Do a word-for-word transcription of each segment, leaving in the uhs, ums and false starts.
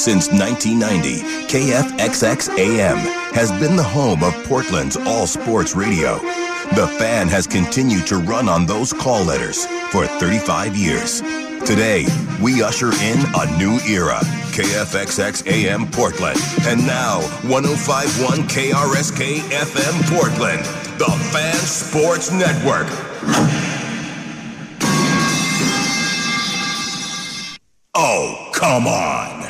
Since nineteen ninety, K F X X A M has been the home of Portland's all-sports radio. The Fan has continued to run on those call letters for thirty-five years. Today, we usher in a new era. K F X X A M Portland. And now, one oh five point one K R S K F M Portland. The Fan Sports Network. Oh, come on.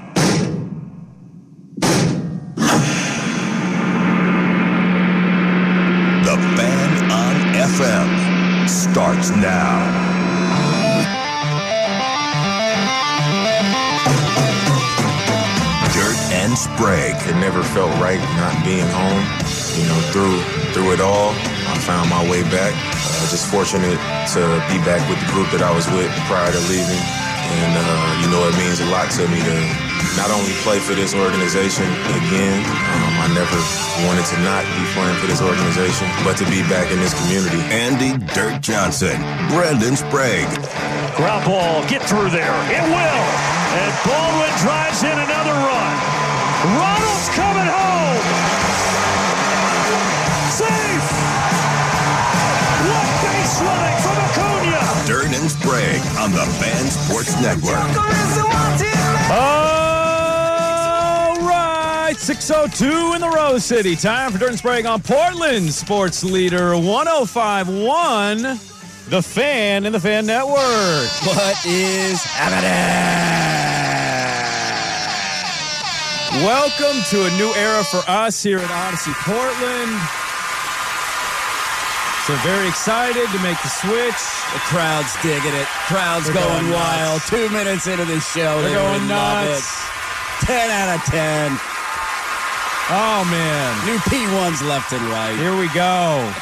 The Fan on F M starts now. Dirt and Sprague. It never felt right not being home. You know, through through it all, I found my way back. Uh, just fortunate to be back with the group that I was with prior to leaving. And, uh, you know, it means a lot to me to not only play for this organization again. Um, I never wanted to not be playing for this organization, but to be back in this community. Andy Dirt Johnson, Brendan Sprague. Ground ball, get through there. It will. And Baldwin drives in another run. Ronald's coming home. Safe. What base running from Acuna. Dirt and Sprague on the Fan Sports Network. All right, six oh two in the Rose City. Time for Dirt and Sprague on Portland Sports Leader one oh five point one, The Fan and the Fan Network. What is happening? Welcome to a new era for us here at Odyssey Portland. So very excited to make the switch. The crowd's digging it. Crowd's They're going, going wild. nuts. Two minutes into the show, They're they going love nuts. it. Ten out of ten. Oh, man. New P ones left and right. Here we go.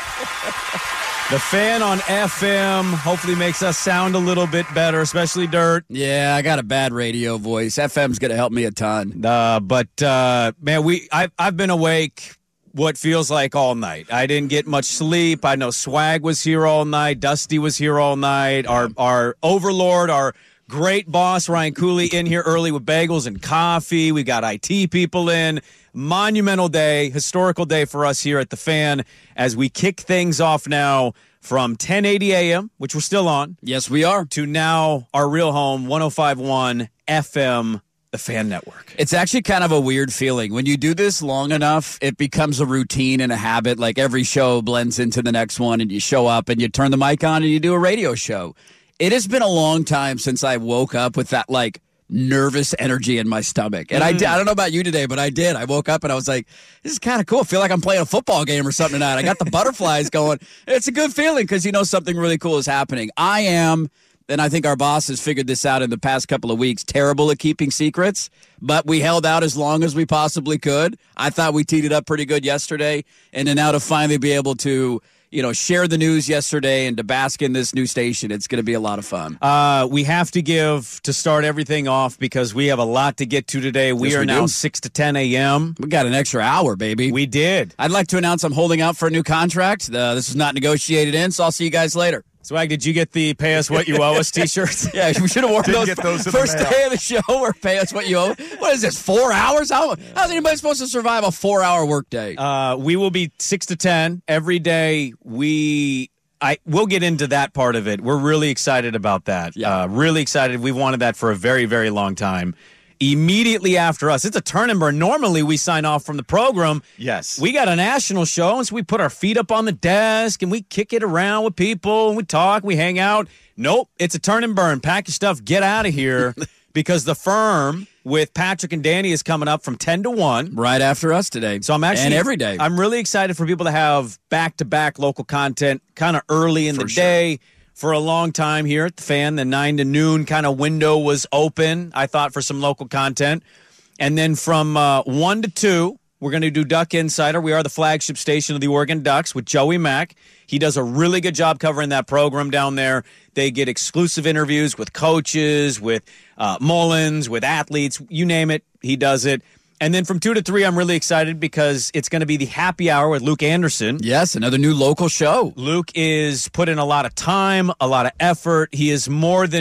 The Fan on F M hopefully makes us sound a little bit better, especially Dirt. Yeah, I got a bad radio voice. F M's going to help me a ton. Uh, but, uh, man, we I've, I've been awake what feels like all night. I didn't get much sleep. I know Swag was here all night. Dusty was here all night. Our, our overlord, our great boss, Ryan Cooley, in here early with bagels and coffee. We got I T people in. Monumental day, historical day for us here at The Fan as we kick things off now from ten eighty A M, which we're still on. Yes, we are. To now our real home, one oh five point one F M, The Fan Network. It's actually kind of a weird feeling. When you do this long enough, it becomes a routine and a habit. Like every show blends into the next one and you show up and you turn the mic on and you do a radio show. It has been a long time since I woke up with that, like, nervous energy in my stomach. And mm. I did, I don't know about you today, but I did. I woke up and I was like, this is kind of cool. I feel like I'm playing a football game or something tonight. I got the butterflies going. It's a good feeling because you know something really cool is happening. I am, and I think our boss has figured this out in the past couple of weeks, terrible at keeping secrets, but we held out as long as we possibly could. I thought we teed it up pretty good yesterday, and then now to finally be able to you know, share the news yesterday and to bask in this new station. It's going to be a lot of fun. Uh, we have to give, to start everything off, because we have a lot to get to today. We yes, are we now do. six to ten A M. We got an extra hour, baby. We did. I'd like to announce I'm holding out for a new contract. Uh, this is not negotiated in, so I'll see you guys later. Swag, did you get the Pay Us What You Owe Us t-shirts? Yeah, we should have worn those, get those first day of the show or Pay Us What You Owe. What is this, four hours? How, how's anybody supposed to survive a four-hour workday? Uh, we will be six to ten every day. We... I we'll get into that part of it. We're really excited about that. Yeah. Uh, really excited. We've wanted that for a very, very long time. Immediately after us, it's a turn and burn. Normally, we sign off from the program. Yes. We got a national show, and so we put our feet up on the desk, and we kick it around with people, and we talk, we hang out. Nope, it's a turn and burn. Pack your stuff, get out of here, because the firm with Patrick and Danny is coming up from ten to one. Right after us today. So I'm actually... And every day. I'm really excited for people to have back-to-back local content kind of early in For the sure. day. For a long time here at the Fan, the nine to noon kind of window was open, I thought, for some local content. And then from uh, one to two, we're going to do Duck Insider. We are the flagship station of the Oregon Ducks with Joey Mack. He does a really good job covering that program down there. They get exclusive interviews with coaches, with uh, Mullins, with athletes, you name it, he does it. And then from two to three, I'm really excited because it's going to be the happy hour with Luke Anderson. Yes, another new local show. Luke is put in a lot of time, a lot of effort. He is more than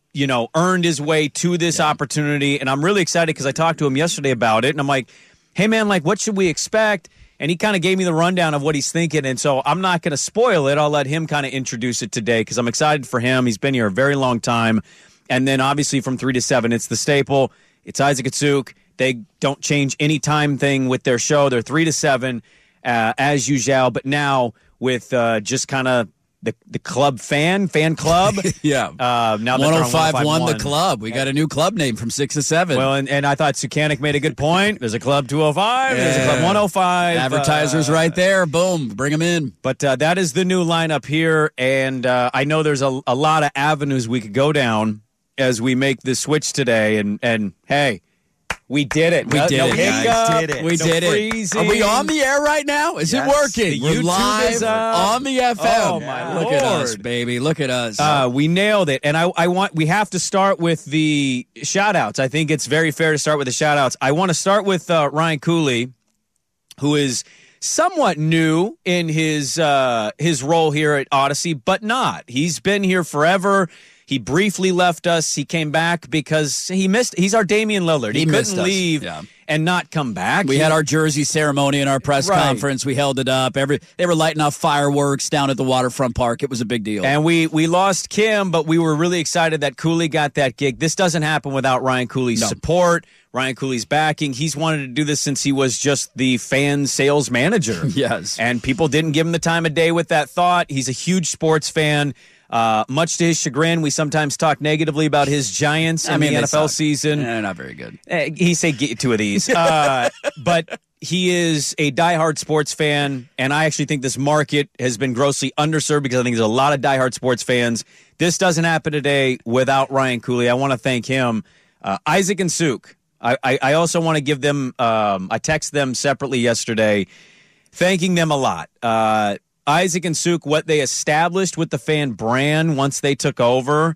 you know, earned his way to this yeah. opportunity. And I'm really excited because I talked to him yesterday about it. And I'm like, hey, man, like, what should we expect? And he kind of gave me the rundown of what he's thinking. And so I'm not going to spoil it. I'll let him kind of introduce it today because I'm excited for him. He's been here a very long time. And then obviously from three to seven, it's the staple. It's Isaac and Suk. They don't change any time thing with their show. They're three to seven uh, as usual. But now with uh, just kind of the the club fan, fan club. yeah. Uh, now one oh five point one, the club. We got a new club name from six to seven. Well, and, and I thought Sukanik made a good point. There's a club two oh five. Yeah. There's a club one oh five. Advertisers uh, right there. Boom. Bring them in. But uh, that is the new lineup here. And uh, I know there's a, a lot of avenues we could go down as we make this switch today. And, and hey, we did it. We no, did no it, hiccup, guys. Did it. We no did freezing. it. Are we on the air right now? Is yes. it working? The We're YouTube live is up. on the F M. Oh, my Look Lord. at us, baby. Look at us. Uh, we nailed it. And I, I want we have to start with the shout-outs. I think it's very fair to start with the shout-outs. I want to start with uh, Ryan Cooley, who is somewhat new in his uh, his role here at Odyssey, but not. He's been here forever. He briefly left us. He came back because he missed. He's our Damian Lillard. He, he couldn't missed leave yeah. and not come back. We he, had our jersey ceremony and our press right. conference. We held it up. Every they were lighting off fireworks down at the waterfront park. It was a big deal. And we we lost Kim, but we were really excited that Cooley got that gig. This doesn't happen without Ryan Cooley's no. support. Ryan Cooley's backing. He's wanted to do this since he was just the fan sales manager. yes. And people didn't give him the time of day with that thought. He's a huge sports fan. Uh, much to his chagrin, we sometimes talk negatively about his Giants I in mean, the N F L suck. season. They're not very good. Uh, he said get two of these. Uh, but he is a diehard sports fan, and I actually think this market has been grossly underserved because I think there's a lot of diehard sports fans. This doesn't happen today without Ryan Cooley. I want to thank him. Uh, Isaac and Suk. I, I, I also want to give them, um, I texted them separately yesterday, thanking them a lot. Uh, Isaac and Suk, what they established with the fan brand once they took over,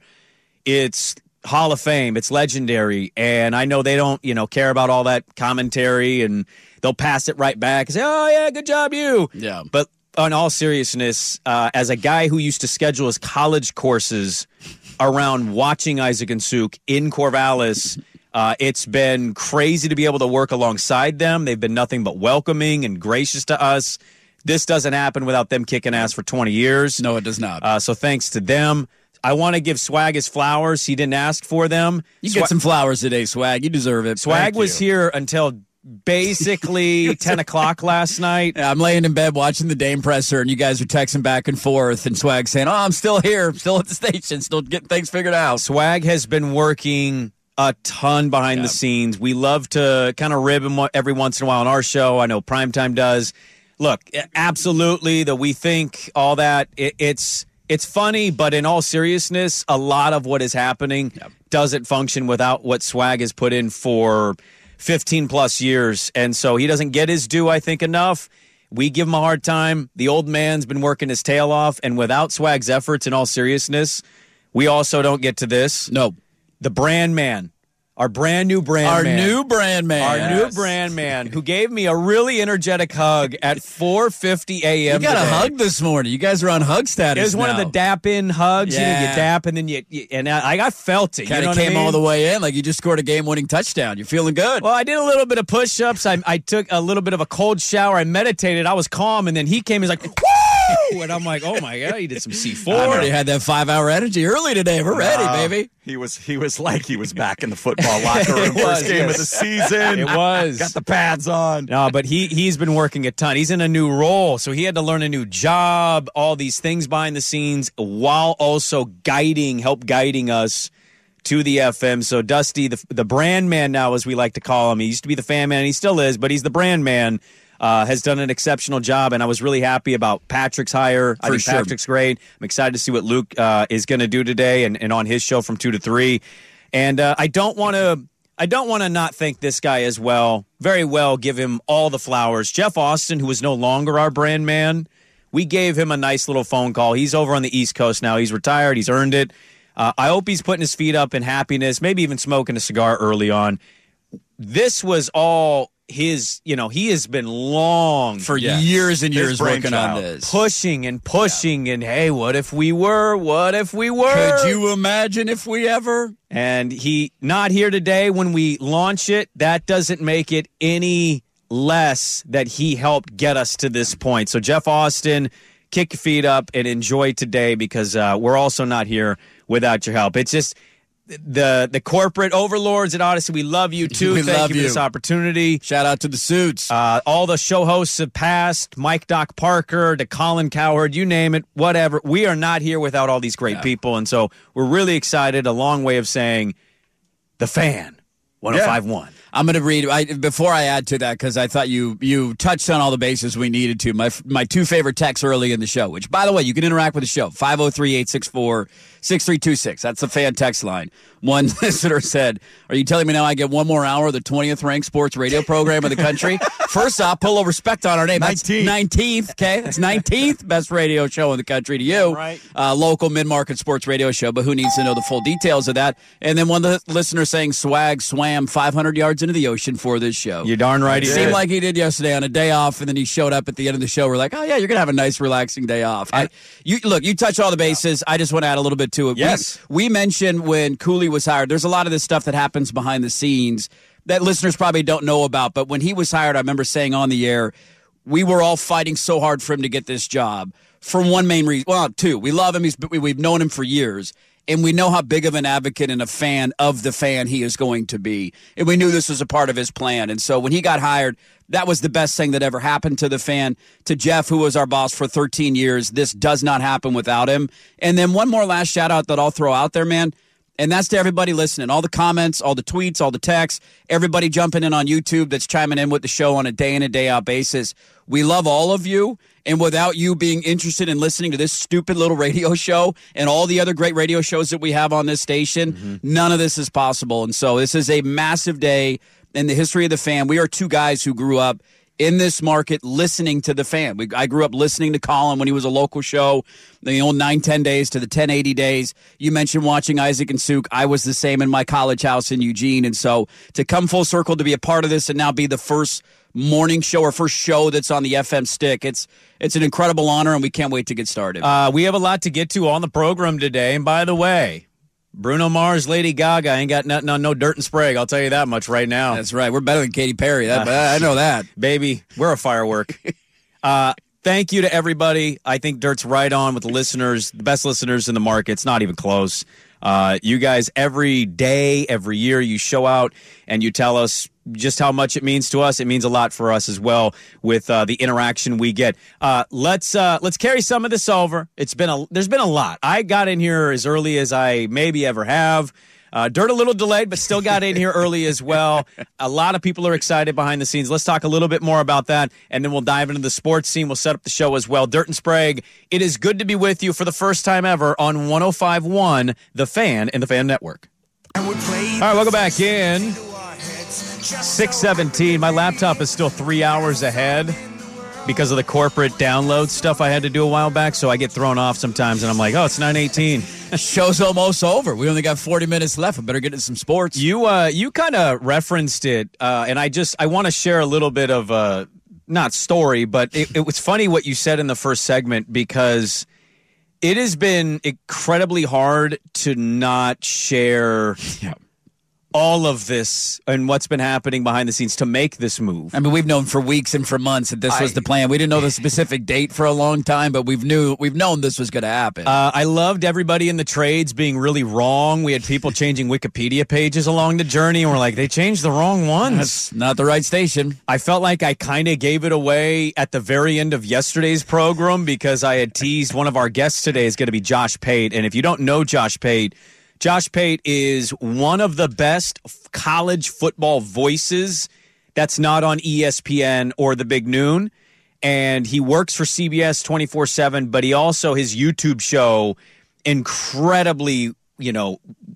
it's Hall of Fame. It's legendary. And I know they don't, you know, care about all that commentary, and they'll pass it right back and say, oh, yeah, good job, you. Yeah. But on all seriousness, uh, as a guy who used to schedule his college courses around watching Isaac and Suk in Corvallis, uh, it's been crazy to be able to work alongside them. They've been nothing but welcoming and gracious to us. This doesn't happen without them kicking ass for twenty years. No, it does not. Uh, so thanks to them. I want to give Swag his flowers. He didn't ask for them. You Swa- get some flowers today, Swag. You deserve it. Swag Thank was you. here until basically ten o'clock last night. Yeah, I'm laying in bed watching the Dame presser, and you guys are texting back and forth, and Swag saying, oh, I'm still here, still at the station, still getting things figured out. Swag has been working a ton behind yeah. the scenes. We love to kind of rib him every once in a while on our show. I know Primetime does. Look, absolutely, that we think all that, it, it's it's funny, but in all seriousness, a lot of what is happening yep. doesn't function without what Swag has put in for fifteen plus years. And so he doesn't get his due, I think, enough. We give him a hard time. The old man's been working his tail off. And without Swag's efforts, in all seriousness, we also don't get to this. No. The brand man. Our brand new brand Our man. Our new brand man. Our yes. new brand man who gave me a really energetic hug at four fifty a.m. You got today. a hug this morning. You guys are on hug status. It was now. one of the dap in hugs. Yeah. You know, you dap and then you, you and I, I felt it. Kind you know of came what I mean? all the way in like you just scored a game winning touchdown. You're feeling good. Well, I did a little bit of push ups. I, I took a little bit of a cold shower. I meditated. I was calm, and then he came. He's like, woo! And I'm like, oh my god, he did some C four. I already had that five hour energy early today. We're ready, wow. baby. He was he was like he was back in the football locker room. First was, game yes. of the season. It was. Got the pads on. No, but he, he's been working a ton. He's in a new role, so he had to learn a new job, all these things behind the scenes, while also guiding, help guiding us to the F M. So Dusty, the, the brand man now, as we like to call him, he used to be the fan man, and he still is, but he's the brand man. Uh, has done an exceptional job, and I was really happy about Patrick's hire. I For think sure. Patrick's great. I'm excited to see what Luke uh, is going to do today and, and on his show from two to three. And uh, I don't want to I don't want to not thank this guy as well. Very well, give him all the flowers. Jeff Austin, who is no longer our brand man, we gave him a nice little phone call. He's over on the East Coast now. He's retired. He's earned it. Uh, I hope he's putting his feet up in happiness, maybe even smoking a cigar early on. This was all his, you know, he has been long For Yes. years and His years working on brainchild. this. pushing and pushing and, hey, what if we were? What if we were? Could you imagine if we ever? And he not here today when we launch it. That doesn't make it any less that he helped get us to this point. So Jeff Austin, kick your feet up and enjoy today, because uh, we're also not here without your help. It's just the the corporate overlords at Odyssey. We love you too. We Thank love you for you. this opportunity. Shout out to the suits. Uh, all the show hosts have passed, Mike Doc Parker to Colin Cowherd, you name it, whatever. We are not here without all these great Yeah. people, and so we're really excited. A long way of saying the Fan, one oh five point one. I'm going to read I, before I add to that, because I thought you you touched on all the bases we needed to. My my two favorite texts early in the show, which, by the way, you can interact with the show, five oh three, eight six four, six three two six. That's the Fan text line. One listener said, are you telling me now I get one more hour of the twentieth ranked sports radio program in the country? First off, put a little respect on our name. That's nineteenth. nineteenth, okay? That's nineteenth best radio show in the country to you. Right. Uh, local mid-market sports radio show, but who needs to know the full details of that? And then one of the listeners saying Swag swam five hundred yards into the ocean for this show. You're darn right he It seemed did. like he did yesterday on a day off, and then he showed up at the end of the show. We're like, oh, yeah, you're going to have a nice, relaxing day off. I, you Look, you touch all the bases. I just want to add a little bit to it. Yes. We, we mentioned when Cooley was hired, there's a lot of this stuff that happens behind the scenes that listeners probably don't know about. But when he was hired, I remember saying on the air, we were all fighting so hard for him to get this job for one main reason. Well, two. We love him. He's, we, we've known him for years. And we know how big of an advocate and a fan of the Fan he is going to be. And we knew this was a part of his plan. And so when he got hired, that was the best thing that ever happened to the Fan. To Jeff, who was our boss for thirteen years, this does not happen without him. And then one more last shout out that I'll throw out there, man. And that's to everybody listening. All the comments, all the tweets, all the texts, everybody jumping in on YouTube that's chiming in with the show on a day in and day out basis. We love all of you. And without you being interested in listening to this stupid little radio show and all the other great radio shows that we have on this station, mm-hmm. none of this is possible. And so this is a massive day in the history of the Fan. We are two guys who grew up in this market listening to the Fan. We, I grew up listening to Colin when he was a local show, the old nine ten days to the ten eighty days. You mentioned watching Isaac and Suk. I was the same in my college house in Eugene. And so to come full circle to be a part of this and now be the first morning show or first show that's on the F M stick, it's it's an incredible honor, and we can't wait to get started. Uh, we have a lot to get to on the program today. And by the way, Bruno Mars, Lady Gaga ain't got nothing on no Dirt and Sprague. I'll tell you that much right now. That's right. We're better than Katy Perry. That, I know that. Baby, we're a firework. uh, thank you to everybody. I think Dirt's right on with the listeners, the best listeners in the market. It's not even close. Uh, you guys, every day, every year, you show out and you tell us just how much it means to us. It means a lot for us as well with uh, the interaction we get. Uh, let's uh, let's carry some of this over. It's been a there's been a lot. I got in here as early as I maybe ever have. Uh, Dirt a little delayed, but still got in here early as well. A lot of people are excited behind the scenes. Let's talk a little bit more about that, and then we'll dive into the sports scene. We'll set up the show as well. Dirt and Sprague, it is good to be with you for the first time ever on one oh five point one, The Fan and The Fan Network. All right, welcome back in. six seventeen. My laptop is still three hours ahead because of the corporate download stuff I had to do a while back, so I get thrown off sometimes, and I'm like, oh, it's nine eighteen. Show's almost over. We only got forty minutes left. We better get into some sports. You uh, you kind of referenced it, uh, and I just I want to share a little bit of uh, not story, but it, it was funny what you said in the first segment, because it has been incredibly hard to not share Yeah. all of this and what's been happening behind the scenes to make this move. I mean, we've known for weeks and for months that this was I- the plan. We didn't know the specific date for a long time, but we've knew we've known this was going to happen. Uh, I loved everybody in the trades being really wrong. We had people changing Wikipedia pages along the journey, and we're like, they changed the wrong ones. That's not the right station. I felt like I kind of gave it away at the very end of yesterday's program because I had teased one of our guests today is going to be Josh Pate. And if you don't know Josh Pate, Josh Pate is one of the best college football voices that's not on E S P N or The Big Noon. And he works for C B S twenty-four seven, but he also, his YouTube show, incredibly, you know,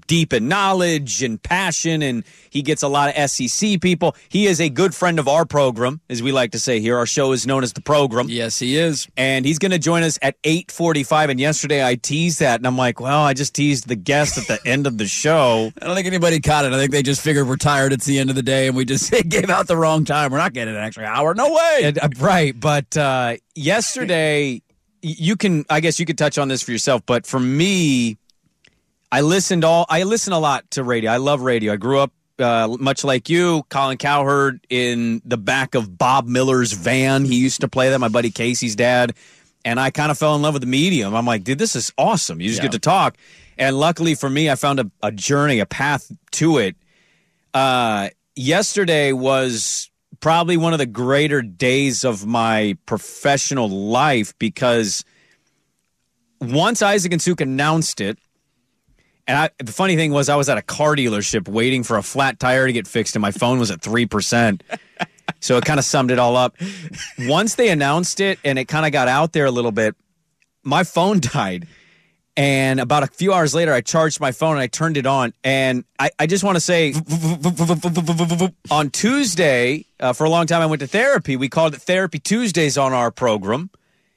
deep in knowledge and passion, and he gets a lot of S E C people. He is a good friend of our program, as we like to say here. Our show is known as The Program. Yes, he is. And he's going to join us at eight forty-five, and yesterday I teased that, and I'm like, well, I just teased the guest at the end of the show. I don't think anybody caught it. I think they just figured we're tired. It's the end of the day, and we just gave out the wrong time. We're not getting an extra hour. No way. And, uh, right, but uh, yesterday, you can, I guess you could touch on this for yourself, but for me, I listened all. I listen a lot to radio. I love radio. I grew up uh, much like you, Colin Cowherd, in the back of Bob Miller's van. He used to play that. My buddy Casey's dad, and I kind of fell in love with the medium. I'm like, dude, this is awesome. You just yeah. get to talk. And luckily for me, I found a, a journey, a path to it. Uh, yesterday was probably one of the greater days of my professional life because once Isaac and Suk announced it. And I, the funny thing was I was at a car dealership waiting for a flat tire to get fixed, and my phone was at three percent. So it kind of summed it all up. Once they announced it and it kind of got out there a little bit, my phone died. And about a few hours later, I charged my phone and I turned it on. And I, I just want to say, on Tuesday, uh, for a long time I went to therapy. We called it Therapy Tuesdays on our program.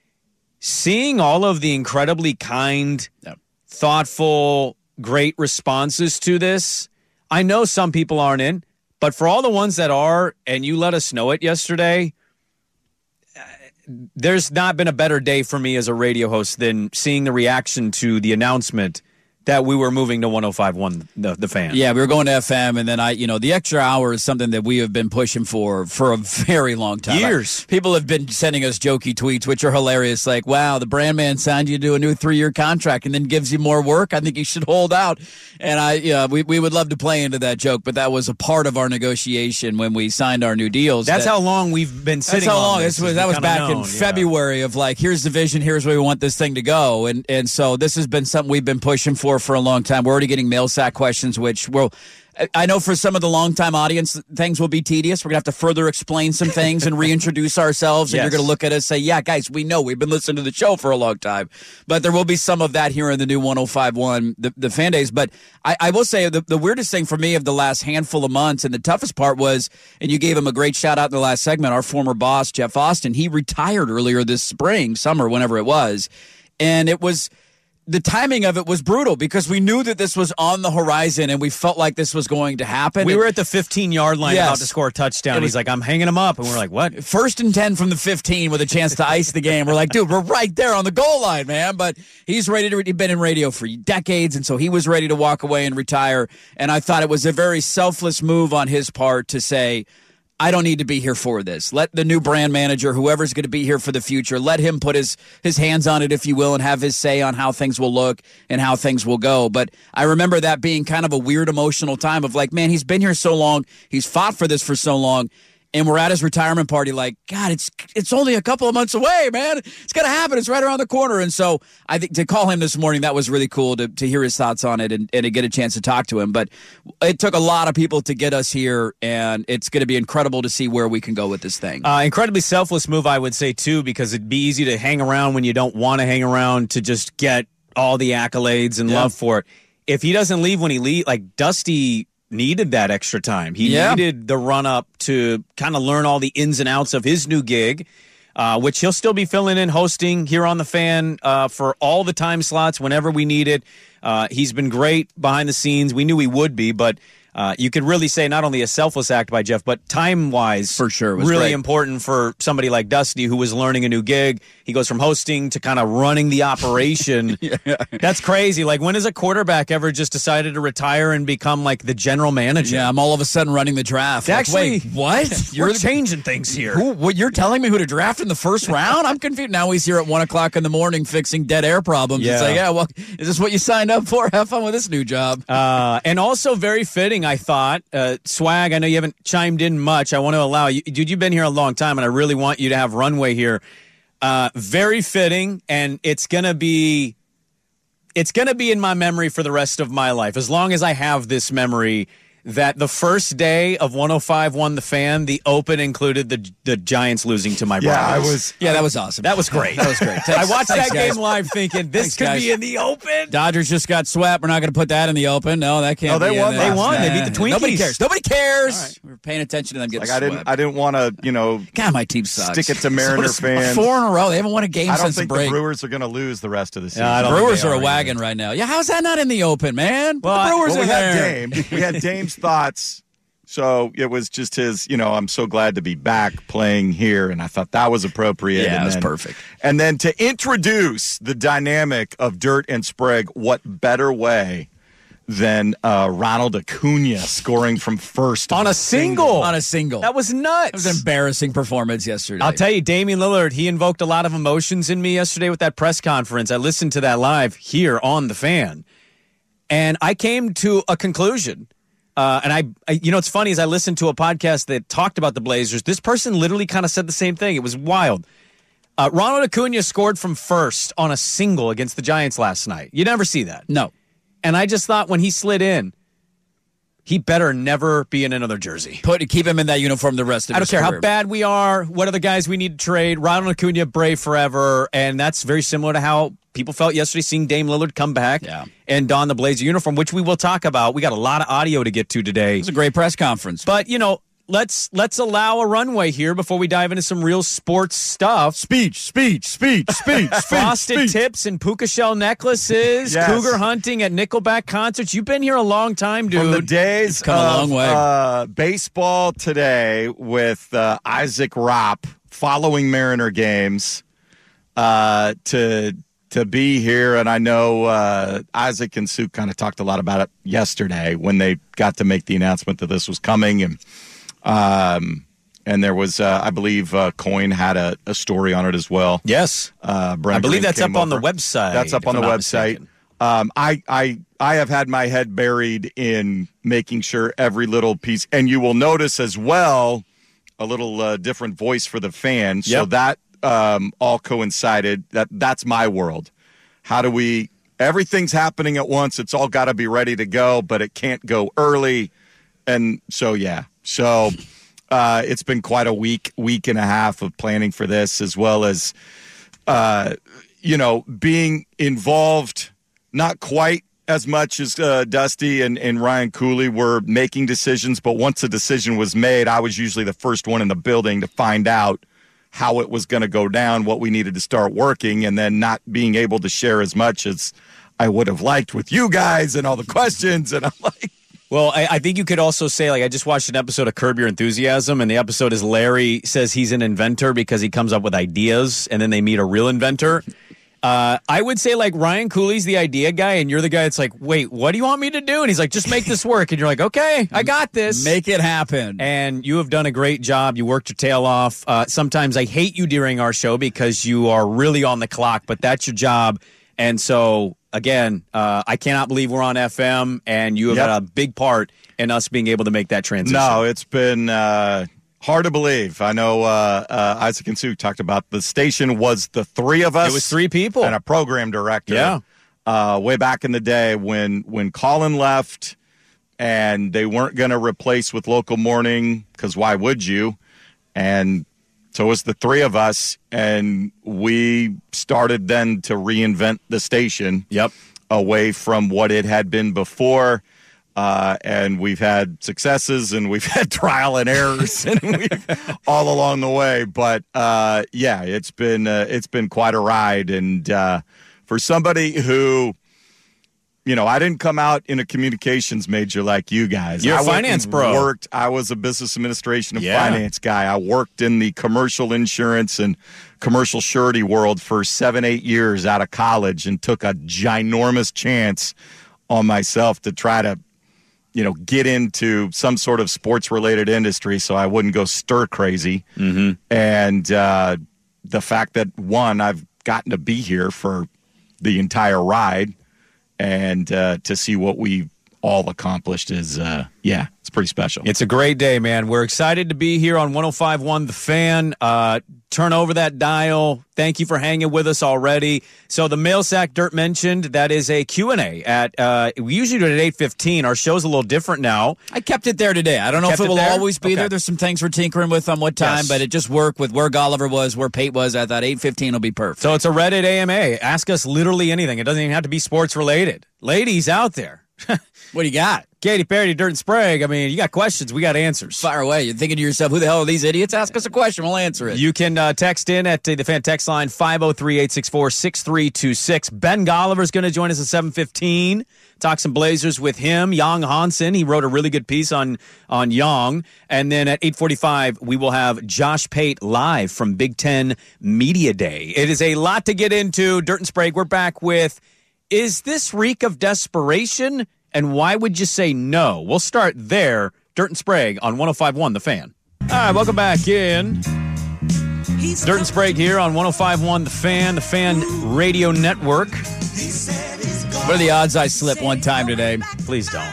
Seeing all of the incredibly kind, yep. thoughtful, great responses to this. I know some people aren't in, but for all the ones that are, and you let us know it yesterday, uh, there's not been a better day for me as a radio host than seeing the reaction to the announcement that we were moving to one oh five point one, the, the Fan. Yeah, we were going to F M, and then I, you know, the extra hour is something that we have been pushing for for a very long time. Years. I, people have been sending us jokey tweets, which are hilarious, like, wow, the brand man signed you to a new three-year contract and then gives you more work. I think you should hold out. And I, yeah, we, we would love to play into that joke, but that was a part of our negotiation when we signed our new deals. That's that, how long we've been sitting That's how on long. this. This was, that was back known, in February yeah. of like, here's the vision, here's where we want this thing to go. And, and so this has been something we've been pushing for for a long time. We're already getting mail sack questions, which will, I know for some of the longtime audience, things will be tedious. We're going to have to further explain some things and reintroduce ourselves. And yes. you're going to look at us and say, yeah, guys, we know we've been listening to the show for a long time. But there will be some of that here in the new one oh five point one, the, the Fan Days. But I, I will say the, the weirdest thing for me of the last handful of months and the toughest part was, and you gave him a great shout out in the last segment, our former boss, Jeff Austin, he retired earlier this spring, summer, whenever it was. And it was... the timing of it was brutal because we knew that this was on the horizon and we felt like this was going to happen. We and, were at the fifteen-yard line yes. about to score a touchdown. Was, He's like, I'm hanging him up. And we're like, what? First and ten from the fifteen with a chance to ice the game. We're like, dude, we're right there on the goal line, man. But he's ready to, he'd been in radio for decades, and so he was ready to walk away and retire. And I thought it was a very selfless move on his part to say, I don't need to be here for this. Let the new brand manager, whoever's going to be here for the future, let him put his, his hands on it, if you will, and have his say on how things will look and how things will go. But I remember that being kind of a weird emotional time of like, man, he's been here so long. He's fought for this for so long. And we're at his retirement party like, God, it's it's only a couple of months away, man. It's going to happen. It's right around the corner. And so I think to call him this morning, that was really cool to, to hear his thoughts on it and, and to get a chance to talk to him. But it took a lot of people to get us here, and it's going to be incredible to see where we can go with this thing. Uh, incredibly selfless move, I would say, too, because it'd be easy to hang around when you don't want to hang around to just get all the accolades and yeah. love for it. If he doesn't leave when he leaves, like Dusty needed that extra time. He yeah. needed the run-up to kind of learn all the ins and outs of his new gig, uh, which he'll still be filling in, hosting here on The Fan uh, for all the time slots whenever we need it. Uh, he's been great behind the scenes. We knew he would be, but uh, you could really say not only a selfless act by Jeff, but time-wise, for sure, it was really great. important for somebody like Dusty who was learning a new gig. He goes from hosting to kind of running the operation. yeah. That's crazy. Like, when has a quarterback ever just decided to retire and become like the general manager? Yeah, I'm all of a sudden running the draft. Like, Actually, wait, what? You're changing things here. Who, what, you're telling me who to draft in the first round? I'm confused. Now he's here at one o'clock in the morning fixing dead air problems. Yeah. It's like, yeah, well, is this what you signed up for? Have fun with this new job. Uh, and also very fitting, I thought. Uh, Swag, I know you haven't chimed in much. I want to allow you. Dude, you've been here a long time, and I really want you to have runway here. Uh, very fitting, and it's gonna be, it's gonna be in my memory for the rest of my life. As long as I have this memory, that the first day of one oh five one The Fan, the open included the the Giants losing to my Yeah, I Broncos. was. Yeah, that was awesome. That was great. That was great. I watched Thanks, that guys. game live thinking this Thanks, could guys. be in the open. Dodgers just got swept. We're not going to put that in the open. No, that can't No, they be in won there. last won. They Nah, beat the Twinkies. Nobody cares. Nobody cares. All right. We're paying attention to them getting Like I didn't. swept. I didn't want to. You know, God, my team sucks. stick it to Mariner So fans. Four in a row. They haven't won a game I don't since think the break. the Brewers are going to lose the rest of the season. Yeah, I don't think Brewers they are a are wagon right now. Yeah, how's that not in the open, man? Put Well, the I- Brewers Well, we in had there. Dame. We had Dame's thoughts. So it was just his, you know, I'm so glad to be back playing here, and I thought that was appropriate. Yeah, and it was then, perfect. And then to introduce the dynamic of Dirt and Sprague, what better way than uh, Ronald Acuna scoring from first On a single. On a single. That was nuts. That was an embarrassing performance yesterday. I'll tell you, Damian Lillard, he invoked a lot of emotions in me yesterday with that press conference. I listened to that live here on The Fan, and I came to a conclusion. Uh, and I, I, you know, it's funny, as I listened to a podcast that talked about the Blazers, this person literally kind of said the same thing. It was wild. Uh, Ronald Acuna scored from first on a single against the Giants last night. You never see that. No. And I just thought when he slid in, he better never be in another jersey. Put keep him in that uniform the rest of I don't his care career. how bad we are, what other guys we need to trade. Ronald Acuna, Brave forever. And that's very similar to how people felt yesterday seeing Dame Lillard come back Yeah. and don the Blazer uniform, which we will talk about. We got a lot of audio to get to today. It was a great press conference. But, you know, let's let's allow a runway here before we dive into some real sports stuff. Speech, speech, speech, speech, Frosted tips and puka shell necklaces, Yes. cougar hunting at Nickelback concerts. You've been here a long time, dude. From the days come a of long way. Uh, baseball today with uh, Isaac Ropp following Mariner games uh, to to be here. And I know uh, Isaac and Sue kind of talked a lot about it yesterday when they got to make the announcement that this was coming. And um, and there was, uh, I believe, uh, Coyne had a, a story on it as well. Yes. Uh, Brent I believe Green that's up came on the over. website, That's up if on I'm the not website. mistaken. Um, I, I, I have had my head buried in making sure every little piece, and you will notice as well a little uh, different voice for the fan. So Yep. that um, all coincided. That that's my world. How do we? Everything's happening at once. It's all got to be ready to go, but it can't go early. And so yeah, so. Uh, it's been quite a week, week and a half of planning for this, as well as, uh, you know, being involved, not quite as much as uh, Dusty and, and Ryan Cooley were making decisions. But once a decision was made, I was usually the first one in the building to find out how it was going to go down, what we needed to start working, and then not being able to share as much as I would have liked with you guys and all the questions. And I'm like, Well, I, I think you could also say, like, I just watched an episode of Curb Your Enthusiasm, and the episode is Larry says he's an inventor because he comes up with ideas, and then they meet a real inventor. Uh, I would say, like, Ryan Cooley's the idea guy, and you're the guy that's like, wait, what do you want me to do? And he's like, just make this work. And you're like, okay, I got this. Make it happen. And you have done a great job. You worked your tail off. Uh, sometimes I hate you during our show because you are really on the clock, but that's your job. And so, again, uh, I cannot believe we're on F M, and you have Yep. had a big part in us being able to make that transition. No, it's been uh, hard to believe. I know uh, uh, Isaac and Sue talked about the station was the three of us. It was three people. And a program director. Yeah. Uh, way back in the day when, when Colin left and they weren't going to replace with Local Morning, because why would you? And so it was the three of us, and we started then to reinvent the station. Yep. Away from what it had been before. Uh, and we've had successes and we've had trial and errors and we've all along the way. But uh, yeah, it's been uh, it's been quite a ride. And uh, for somebody who, you know, I didn't come out in a communications major like you guys. You're a I went finance and bro. Worked. I was a business administration and Yeah. finance guy. I worked in the commercial insurance and commercial surety world for seven, eight years out of college, and took a ginormous chance on myself to try to, you know, get into some sort of sports related industry so I wouldn't go stir crazy. Mm-hmm. And uh, the fact that, one, I've gotten to be here for the entire ride, and uh, to see what we've all accomplished is, uh, yeah, it's pretty special. It's a great day, man. We're excited to be here on one oh five point one The Fan. Uh, turn over that dial. Thank you for hanging with us already. So the mail sack Dirt mentioned, that is a Q and A. At, uh, we usually do it at eight fifteen. Our show's a little different now. I kept it there today. I don't know Kept if it it will there? always be Okay. there. There's some things we're tinkering with on what time, Yes. but it just worked with where Golliver was, where Pate was. I thought eight fifteen will be perfect. So it's a Reddit A M A. Ask us literally anything. It doesn't even have to be sports related. Ladies out there. What do you got? Katy Perry, Dirt and Sprague. I mean, you got questions. We got answers. Fire away. You're thinking to yourself, who the hell are these idiots? Ask us a question. We'll answer it. You can uh, text in at uh, the fan text line five oh three, eight six four, six three two six. Ben Golliver's going to join us at seven fifteen. Talk some Blazers with him. Young Hansen, he wrote a really good piece on, on Young. And then at eight forty-five, we will have Josh Pate live from Big Ten Media Day. It is a lot to get into. Dirt and Sprague, we're back with, is this reek of desperation? And why would you say no? We'll start there. Dirt and Sprague on one oh five point one The Fan. All right, welcome back in. Dirt and Sprague here on one oh five point one The Fan, the Fan Radio Network. What are the odds I slip one time today? Please don't.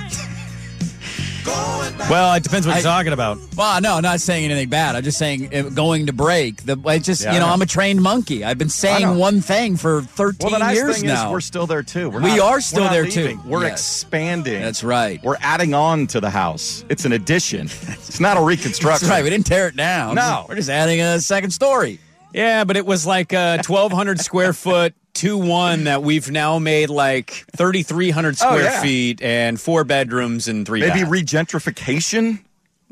Well, it depends what you're I- talking about. Well, no, I'm not saying anything bad. I'm just saying uh, going to break. The, I just, Yeah, you know, I know. I'm a trained monkey. I've been I saying know. one thing for thirteen Well, the nice years thing now. is we're still there, too. We're We not- are still we're not there, leaving. too. We're Yes. expanding. That's right. We're adding on to the house. It's an addition. It's not a reconstruction. That's right. We didn't tear it down. No. We're just adding a second story. Yeah, but it was like a twelve hundred square foot two one that we've now made like thirty-three hundred Oh, square yeah. feet and four bedrooms and three Maybe baths. regentrification?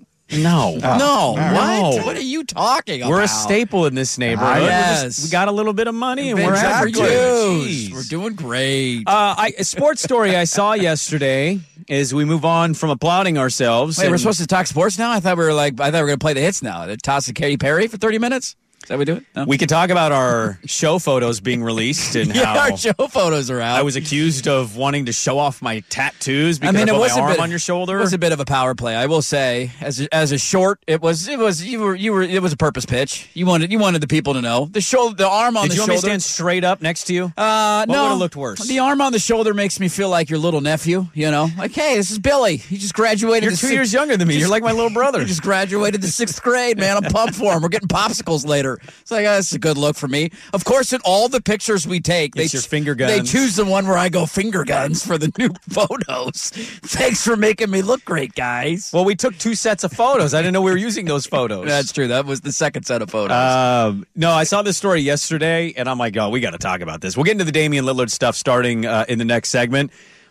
No. no. What? No. What are you talking about? We're a staple in this neighborhood. Ah, We're yes. just- we got a little bit of money and we're Exactly. average. Jeez. We're doing great. Uh, I, a sports story I saw yesterday is we move on from applauding ourselves. Wait, we're and- supposed to talk sports now? I thought we were like, I thought we were going to play the hits now. The toss of Katy Perry for thirty minutes? Is that how we do it? No? We could talk about our show photos being released and yeah, how our show photos are out. I was accused of wanting to show off my tattoos I because I, mean, it put was my a arm bit, on your shoulder. It was a bit of a power play, I will say. As a, as a short, it was it was you were you were it was a purpose pitch. You wanted you wanted the people to know the shoulder, the arm on Did the you want me shoulder. to stand straight up next to you? Uh, What no, would've looked worse? The arm on the shoulder makes me feel like your little nephew. You know, like, hey, this is Billy. He just graduated. You're the two sixth- years younger than me. just- You're like my little brother. He just graduated the sixth grade, man. I'm pumped for him. We're getting popsicles later. It's like, oh, that's a good look for me. Of course, in all the pictures we take, It's they your finger They guns. choose the one where I go finger guns for the new photos. Thanks for making me look great, guys. Well, we took two sets of photos. I didn't know we were using those photos. That's true. That was the second set of photos. Um, no, I saw this story yesterday, and I'm like, oh, we got to talk about this. We'll get into the Damian Lillard stuff starting uh, in the next segment.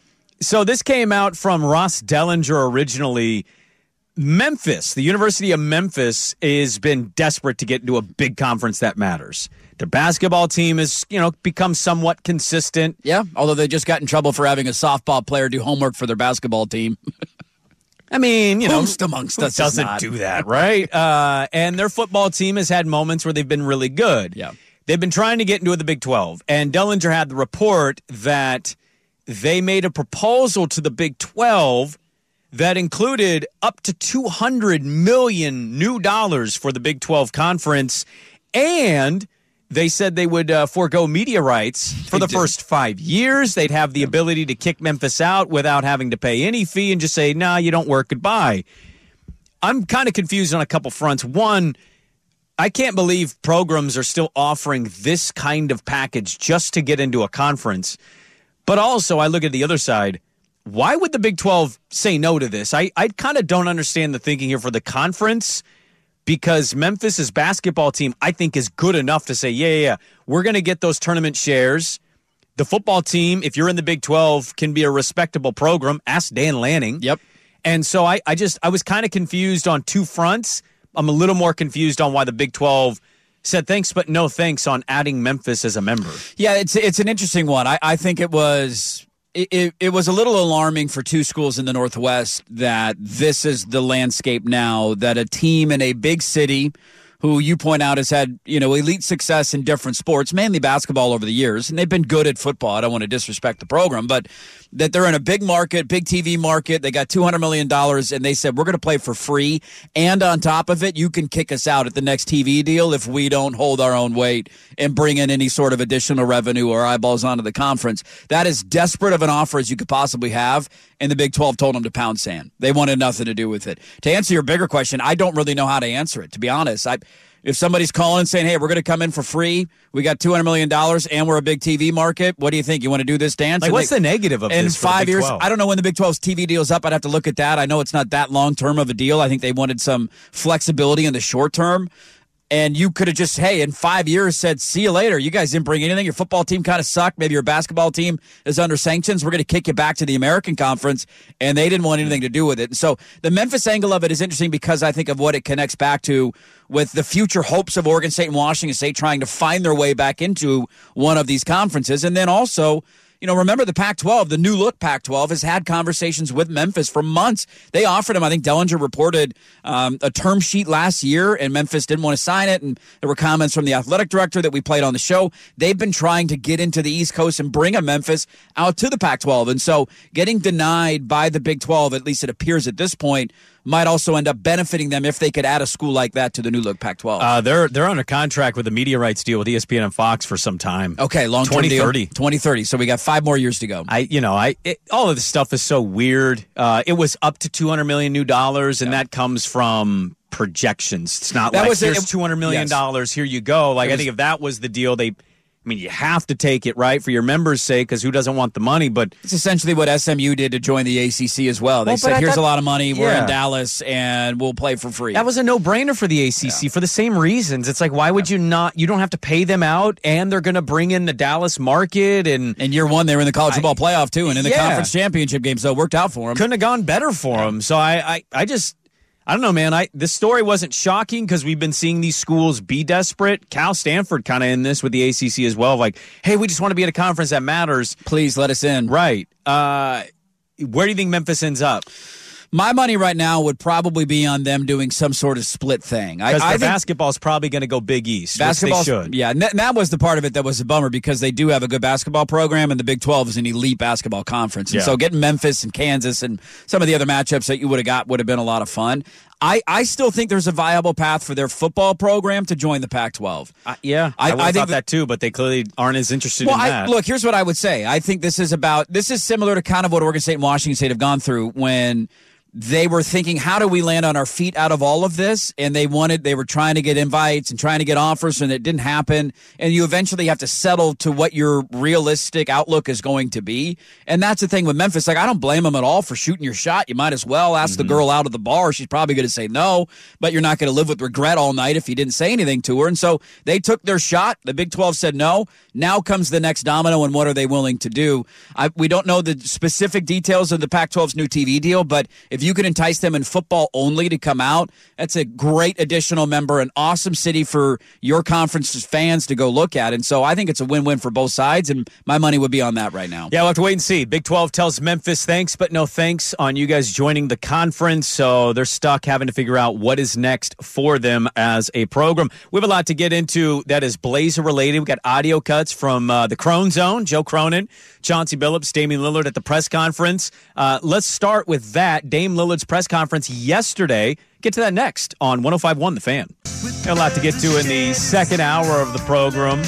So this came out from Ross Dellinger originally. Memphis, the University of Memphis, has been desperate to get into a big conference that matters. Their basketball team has, you know, become somewhat consistent. yeah, although they just got in trouble for having a softball player do homework for their basketball team. I mean, you know, Who's amongst who us is doesn't not. do that, right? uh, and their football team has had moments where they've been really good. Yeah. They've been trying to get into the Big twelve, and Dellinger had the report that they made a proposal to the Big twelve that included up to two hundred million new dollars for the Big twelve conference, and they said they would uh, forego media rights for the did. first five years. They'd have the ability to kick Memphis out without having to pay any fee and just say, nah, you don't work, goodbye. I'm kind of confused on a couple fronts. One, I can't believe programs are still offering this kind of package just to get into a conference. But also, I look at the other side. Why would the Big twelve say no to this? I, I kind of don't understand the thinking here for the conference, because Memphis's basketball team, I think, is good enough to say, yeah, yeah, yeah, we're going to get those tournament shares. The football team, if you're in the Big twelve, can be a respectable program. Ask Dan Lanning. Yep. And so I, I just, I was kind of confused on two fronts. I'm a little more confused on why the Big twelve said thanks, but no thanks on adding Memphis as a member. Yeah, it's it's an interesting one. I, I think it was it, it, it was a little alarming for two schools in the Northwest that this is the landscape now, that a team in a big city who you point out has had, you know, elite success in different sports, mainly basketball over the years, and they've been good at football. I don't want to disrespect the program, but that they're in a big market, big T V market. They got two hundred million dollars, and they said, we're going to play for free, and on top of it, you can kick us out at the next T V deal if we don't hold our own weight and bring in any sort of additional revenue or eyeballs onto the conference. That is desperate of an offer as you could possibly have, and the Big twelve told them to pound sand. They wanted nothing to do with it. To answer your bigger question, I don't really know how to answer it, to be honest. I, if somebody's calling saying, hey, we're going to come in for free, we got two hundred million dollars, and we're a big T V market, what do you think? You want to do this dance? Like, what's they, the negative of in this for five the Big years? twelve? I don't know when the Big twelve's T V deal's up. I'd have to look at that. I know it's not that long-term of a deal. I think they wanted some flexibility in the short term. And you could have just, hey, in five years said, see you later. You guys didn't bring anything. Your football team kind of sucked. Maybe your basketball team is under sanctions. We're going to kick you back to the American Conference. And they didn't want anything to do with it. And so the Memphis angle of it is interesting because I think of what it connects back to with the future hopes of Oregon State and Washington State trying to find their way back into one of these conferences. And then also, you know, remember the Pac twelve, the new look Pac twelve, has had conversations with Memphis for months. They offered him, I think Dellinger reported um, a term sheet last year, and Memphis didn't want to sign it. And there were comments from the athletic director that we played on the show. They've been trying to get into the East Coast and bring a Memphis out to the Pac twelve. And so getting denied by the Big twelve, at least it appears at this point, might also end up benefiting them if they could add a school like that to the new look Pac twelve. Uh, they're they're under contract with a media rights deal with E S P N and Fox for some time. Okay, long-term twenty thirty. deal. twenty thirty. So we got five more years to go. I, you know, I it, all of this stuff is so weird. Uh, it was up to two hundred million new dollars, and yeah. that comes from projections. It's not that like was here's it, two hundred million dollars. Yes. Here you go. Like was, I think if that was the deal, they. I mean, you have to take it, right, for your members' sake, because who doesn't want the money? But it's essentially what S M U did to join the A C C as well. They well, said, here's thought, a lot of money, we're yeah. in Dallas, and we'll play for free. That was a no-brainer for the A C C yeah. for the same reasons. It's like, why would yeah. you not? You don't have to pay them out, and they're going to bring in the Dallas market. And in year one, they were in the college football playoff, too, and in the yeah. conference championship game, so it worked out for them. Couldn't have gone better for them. So I, I, I just... I don't know, man. I this story wasn't shocking because we've been seeing these schools be desperate. Cal Stanford kind of in this with the A C C as well. Like, hey, we just want to be at a conference that matters. Please let us in. Right. Uh, where do you think Memphis ends up? My money right now would probably be on them doing some sort of split thing. Because their basketball's probably going to go Big East, which they should. Yeah, and that was the part of it that was a bummer because they do have a good basketball program, and the Big twelve is an elite basketball conference. And yeah. so getting Memphis and Kansas and some of the other matchups that you would have got would have been a lot of fun. I, I still think there's a viable path for their football program to join the Pac twelve. Uh, yeah, I, I, I thought that, that too, but they clearly aren't as interested well, in I, that. Look, here's what I would say. I think this is about this is similar to kind of what Oregon State and Washington State have gone through when they were thinking, how do we land on our feet out of all of this? And they wanted, they were trying to get invites and trying to get offers, and it didn't happen. And you eventually have to settle to what your realistic outlook is going to be. And that's the thing with Memphis. Like, I don't blame them at all for shooting your shot. You might as well ask mm-hmm. the girl out of the bar. She's probably going to say no, but you're not going to live with regret all night if you didn't say anything to her. And so they took their shot. The Big twelve said no. Now comes the next domino, and what are they willing to do? I, we don't know the specific details of the Pac twelve's new T V deal, but if you could entice them in football only to come out, that's a great additional member, an awesome city for your conference's fans to go look at. And so I think it's a win-win for both sides, and my money would be on that right now. Yeah, we'll have to wait and see. Big twelve tells Memphis thanks, but no thanks on you guys joining the conference. So they're stuck having to figure out what is next for them as a program. We have a lot to get into that is Blazer-related. We've got audio cuts from uh, the Crone Zone, Joe Cronin, Chauncey Billups, Damian Lillard at the press conference. Uh, let's start with that. Dame Lillard's press conference yesterday. Get to that next on one oh five point one The Fan. Got a lot to get to in the second hour of the program.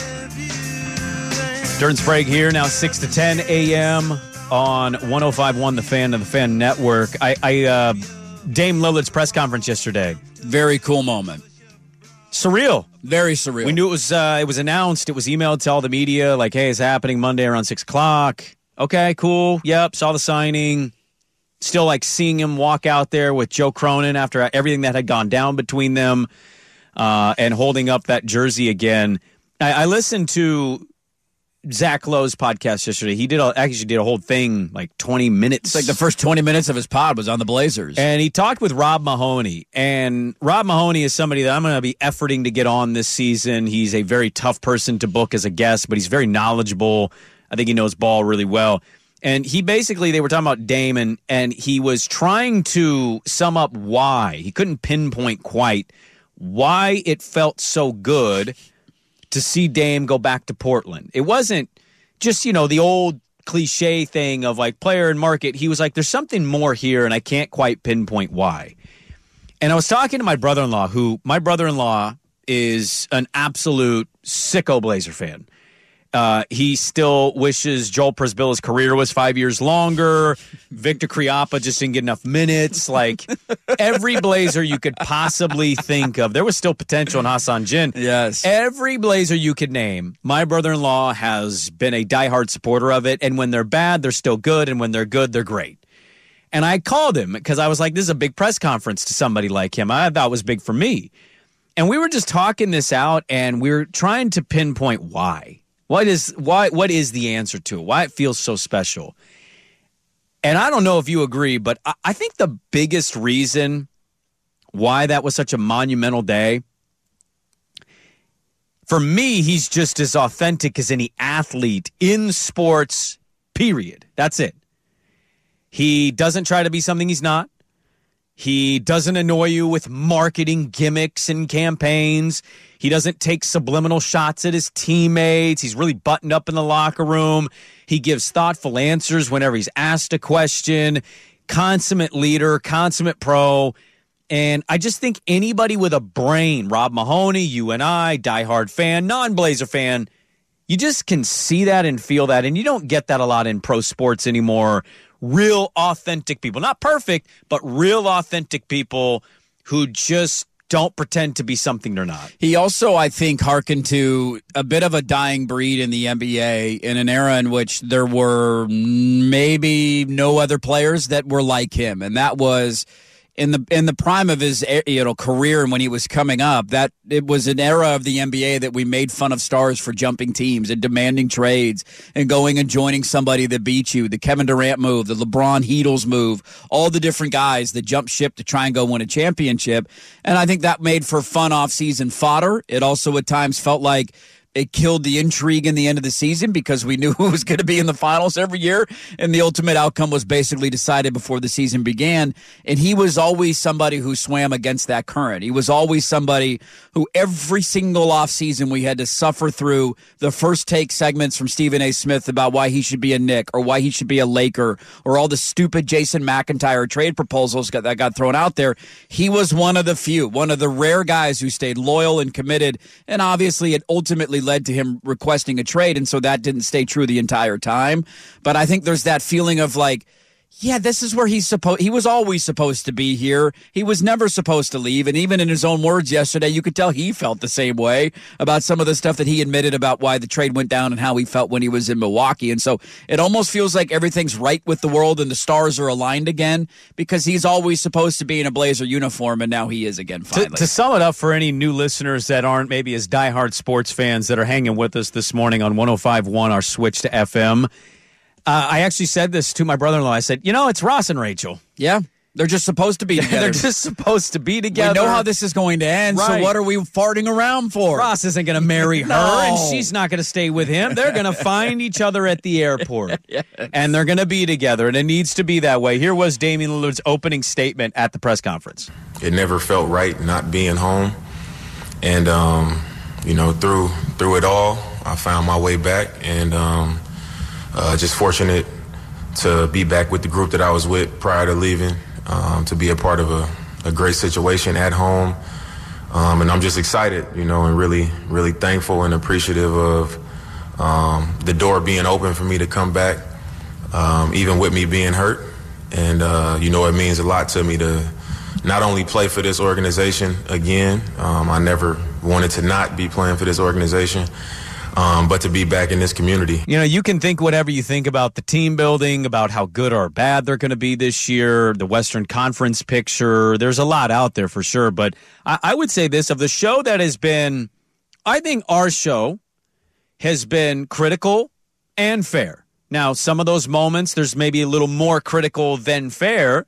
Durden Sprague here, now six to ten a.m. on one oh five point one The Fan and the Fan Network. I, I uh, Dame Lillard's press conference yesterday. Very cool moment. Surreal. Very surreal. We knew it was uh, it was announced. It was emailed to all the media, like, hey, it's happening Monday around six o'clock. Okay, cool. Yep, saw the signing. Still like seeing him walk out there with Joe Cronin after everything that had gone down between them uh, and holding up that jersey again. I, I listened to Zach Lowe's podcast yesterday. He did a, actually did a whole thing, like twenty minutes. It's like the first twenty minutes of his pod was on the Blazers. And he talked with Rob Mahoney. And Rob Mahoney is somebody that I'm going to be efforting to get on this season. He's a very tough person to book as a guest, but he's very knowledgeable. I think he knows ball really well. And he basically, they were talking about Dame, and, and he was trying to sum up why. He couldn't pinpoint quite why it felt so good to see Dame go back to Portland. It wasn't just, you know, the old cliche thing of like player and market. He was like, there's something more here, and I can't quite pinpoint why. And I was talking to my brother-in-law, who my brother-in-law is an absolute sicko Blazer fan. Uh, he still wishes Joel Prisbilla's career was five years longer. Victor Kriapa just didn't get enough minutes. Like every Blazer you could possibly think of. There was still potential in Hassan Jin. Yes. Every Blazer you could name, my brother-in-law has been a diehard supporter of it. And when they're bad, they're still good. And when they're good, they're great. And I called him because I was like, this is a big press conference to somebody like him. I thought it was big for me. And we were just talking this out, and we were trying to pinpoint why. What is why? What is the answer to it? Why it feels so special? And I don't know if you agree, but I, I think the biggest reason why that was such a monumental day, for me, he's just as authentic as any athlete in sports, period. That's it. He doesn't try to be something he's not. He doesn't annoy you with marketing gimmicks and campaigns. He doesn't take subliminal shots at his teammates. He's really buttoned up in the locker room. He gives thoughtful answers whenever he's asked a question. Consummate leader, consummate pro. And I just think anybody with a brain, Rob Mahoney, you and I, diehard fan, non-Blazer fan, you just can see that and feel that. And you don't get that a lot in pro sports anymore. Real authentic people, not perfect, but real authentic people who just don't pretend to be something they're not. He also, I think, hearkened to a bit of a dying breed in the N B A in an era in which there were maybe no other players that were like him. And that was in the in the prime of his you know career and when he was coming up, that it was an era of the N B A that we made fun of stars for jumping teams and demanding trades and going and joining somebody that beat you. The Kevin Durant move, the LeBron Heatles move, all the different guys that jumped ship to try and go win a championship. And I think that made for fun off-season fodder. It also at times felt like it killed the intrigue in the end of the season because we knew who was going to be in the finals every year, and the ultimate outcome was basically decided before the season began. And he was always somebody who swam against that current. He was always somebody who every single offseason we had to suffer through the first take segments from Stephen A. Smith about why he should be a Knick or why he should be a Laker or all the stupid Jason McIntyre trade proposals that got thrown out there. He was one of the few, one of the rare guys who stayed loyal and committed, and obviously it ultimately led to him requesting a trade, and so that didn't stay true the entire time. But I think there's that feeling of like, yeah, this is where he's supposed. He was always supposed to be here. He was never supposed to leave. And even in his own words yesterday, you could tell he felt the same way about some of the stuff that he admitted about why the trade went down and how he felt when he was in Milwaukee. And so it almost feels like everything's right with the world and the stars are aligned again because he's always supposed to be in a Blazer uniform, and now he is again. Finally, to, to sum it up for any new listeners that aren't maybe as diehard sports fans that are hanging with us this morning on one oh five point one, our switch to F M. Uh, I actually said this to my brother-in-law. I said, you know, it's Ross and Rachel. Yeah, they're just supposed to be together. They're just supposed to be together. We know how this is going to end, right. So what are we farting around for? Ross isn't going to marry her, no. and she's not going to stay with him. They're going to find each other at the airport, yes. And they're going to be together, and it needs to be that way. Here was Damian Lillard's opening statement at the press conference. It never felt right not being home, and, um, you know, through, through it all, I found my way back, and um, Uh, just fortunate to be back with the group that I was with prior to leaving, um, to be a part of a, a great situation at home. Um, and I'm just excited, you know, and really, really thankful and appreciative of um, the door being open for me to come back, um, even with me being hurt. And, uh, you know, it means a lot to me to not only play for this organization again. Um, I never wanted to not be playing for this organization. Um, but to be back in this community. You know, you can think whatever you think about the team building, about how good or bad they're going to be this year, the Western Conference picture. There's a lot out there for sure. But I, I would say this, of the show that has been, I think our show has been critical and fair. Now, some of those moments, there's maybe a little more critical than fair.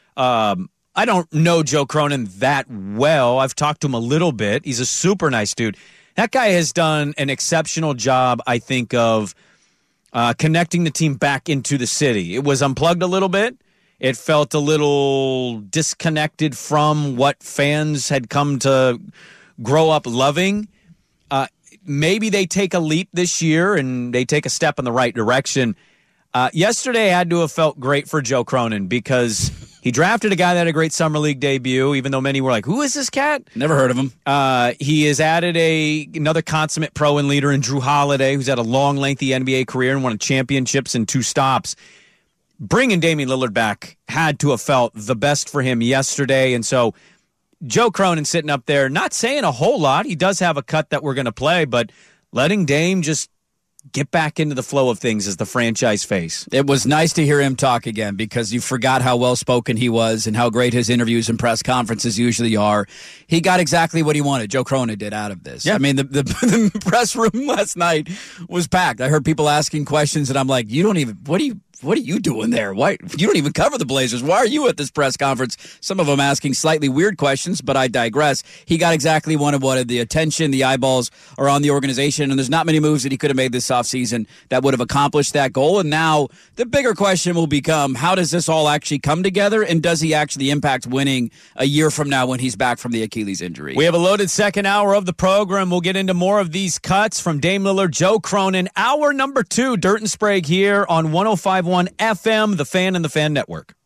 Um, I don't know Joe Cronin that well. I've talked to him a little bit. He's a super nice dude. That guy has done an exceptional job, I think, of uh, connecting the team back into the city. It was unplugged a little bit, It felt a little disconnected from what fans had come to grow up loving. Uh, maybe they take a leap this year and they take a step in the right direction. Uh, yesterday had to have felt great for Joe Cronin because he drafted a guy that had a great summer league debut, even though many were like, who is this cat? Never heard of him. Uh, he has added a another consummate pro and leader in Drew Holiday, who's had a long, lengthy N B A career and won championships in two stops. Bringing Damian Lillard back had to have felt the best for him yesterday. And so Joe Cronin sitting up there, not saying a whole lot. He does have a cut that we're going to play, but letting Dame just get back into the flow of things as the franchise face. It was nice to hear him talk again because you forgot how well-spoken he was and how great his interviews and press conferences usually are. He got exactly what he wanted, Joe Cronin did, out of this. Yeah. I mean, the, the, the press room last night was packed. I heard people asking questions, and I'm like, you don't even, what do you, what are you doing there? Why you don't even cover the Blazers? Why are you at this press conference? Some of them asking slightly weird questions, but I digress. He got exactly what he wanted. The attention, the eyeballs are on the organization, and there's not many moves that he could have made this offseason that would have accomplished that goal. And now the bigger question will become, how does this all actually come together, and does he actually impact winning a year from now when he's back from the Achilles injury? We have a loaded second hour of the program. We'll get into more of these cuts from Dame Lillard, Joe Cronin. Hour number two, Dirt and Sprague here on one oh five point one F M, The Fan and the Fan Network.